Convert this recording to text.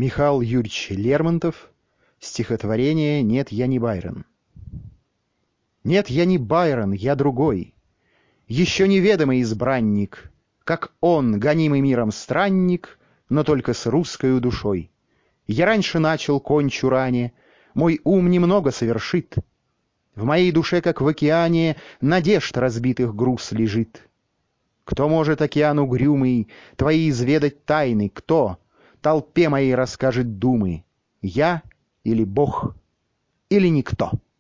Михаил Юрьевич Лермонтов. Стихотворение «Нет, я не Байрон». Нет, я не Байрон, я другой, еще неведомый избранник, как он, гонимый миром странник, но только с русскою душой. Я раньше начал, кончу ранее, мой ум немного совершит. В моей душе, как в океане, надежд разбитых груз лежит. Кто может, океан угрюмый, твои изведать тайны, кто толпе моей расскажет думы, я или Бог, или никто?